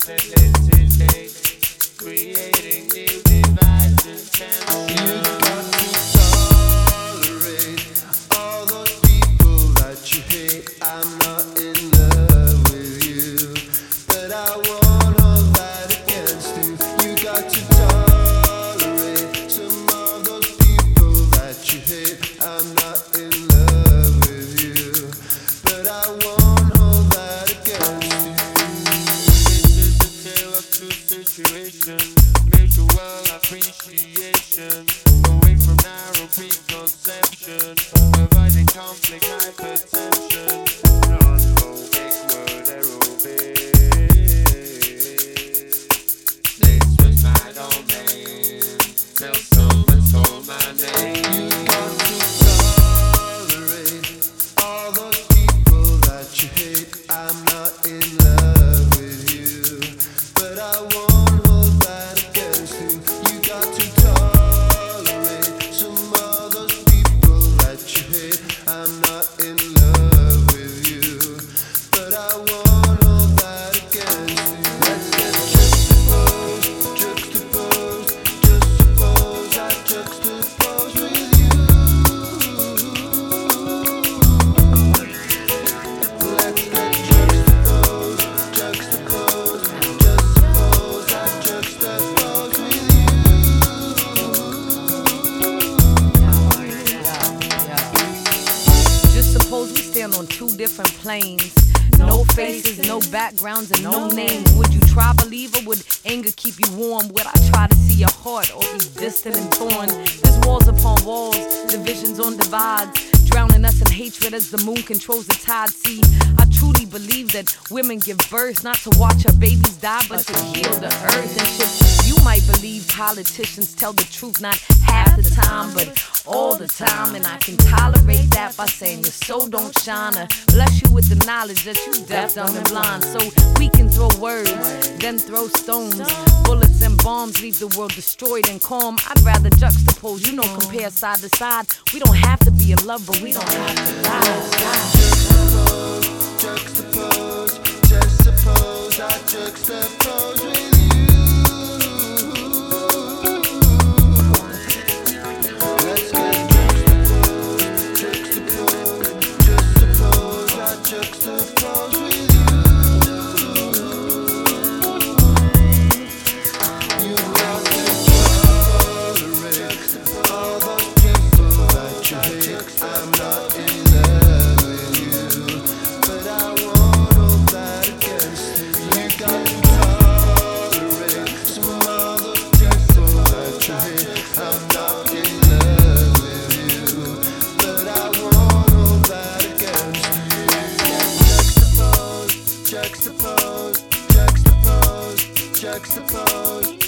creating new divides and tensions. You got to tolerate all those people that you hate. I'm not in love with you, but I won't hold that against you. You got to tolerate some of those people that you hate. I'm not in love with you, but I won't hold that against you. This is a tale of two situations, mutual appreciation, away from narrow preconception, avoiding conflict, hypertension, non-phobic word aerobic. This was my domain, till someone stole my name. You got to tolerate all those people that you hate. I'm not in love with you, but I won't hold that against you. You got to tolerate some of those people that you hate. I'm not in love with you, but I won't hold that against you. Let's get juxtaposed, juxtaposed, just suppose I juxtapose with you. Let's get juxtaposed, juxtaposed, just suppose I juxtapose with you. Just suppose we stand on two different planes. No faces, no backgrounds, and no names. Would you try believe, or would anger keep you warm? Would I try to see your heart, or be distant and torn? There's walls upon walls, divisions on divides, drowning us in hatred as the moon controls the tide. See, I truly believe that women give birth not to watch our babies die, but to heal the earth. And shit, you might believe politicians tell the truth not half the time, but all the time. And I can tolerate that by saying your soul don't shine, or bless you with the knowledge that you deaf, dumb, and blind. So we can throw words, then throw stones. Bullets and bombs leave the world destroyed and calm. I'd rather juxtapose, compare side to side. We don't have to be in love, but we don't have to lie. Juxtapose, just suppose I juxtapose with you. Let's get juxtaposed, juxtapose, just suppose I juxtapose with you. You got to tolerate all those people that you hate. I'm not in love with you, but I won't hold that against you. You got to tolerate some of those people that you hate. I'm not in love with you, but I won't hold that against you. Juxtapose, juxtapose, juxtapose, juxtapose.